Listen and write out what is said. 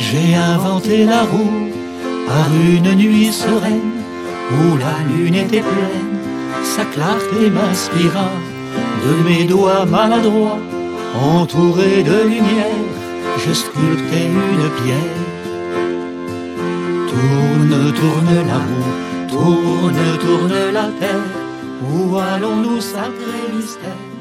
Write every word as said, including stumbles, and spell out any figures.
J'ai inventé la roue par une nuit sereine où la lune était pleine, sa clarté m'inspira. De mes doigts maladroits, entourés de lumière, je sculptais une pierre. Tourne, tourne la roue, tourne, tourne la terre, où allons-nous, sacré mystère?